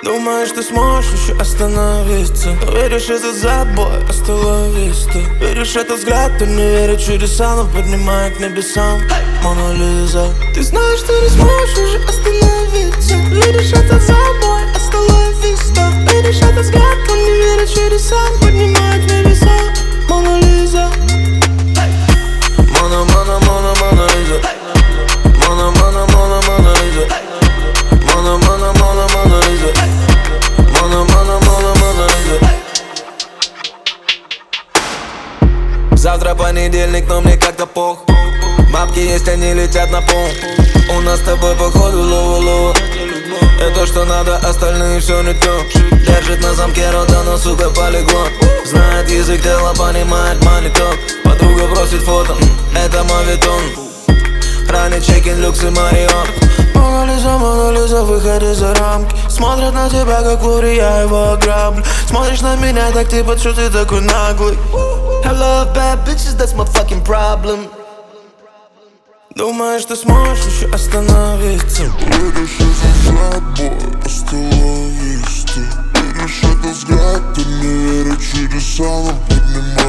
Думаешь, ты сможешь еще остановиться? Веришь, этот забой остановится. Веришь, этот взгляд, ты не верит чудесам, но поднимает к небесам. Мона Лиза. Ты знаешь, ты не сможешь уже остановиться. Веришь, этот забой остановится. Веришь, этот взгляд, он не верит чудесам, поднимает к небесам. Мона Лиза. Мона, Мона, Мона, Мона Лиза. Мона, Мона, Мона, Мона Лиза. Мона, Мона, Мона, Мона Лиза. Мона, Мона, Мона, Мона Лиза. Завтра понедельник, но мне как-то пох. Бабки есть, они летят на пол. У нас с тобой походу лоу-лоу. Это что надо, остальные все не то. Держит на замке рота, но сука полиглот. Знает язык тела, понимает маниток. Подруга просит фото, это мавитон. Ранний чекин, люкс и марион. Мона Лиза, выходи за рамки. Смотрят на тебя, как Лури, я его ограблю. Смотришь на меня, так типа, что ты такой наглый. I love bad bitches, that's my fucking problem. Думаешь, ты сможешь еще остановиться? Веришь, этот забой остановится. Веришь, этот взгляд, ты не веришь чудесам, но поднимает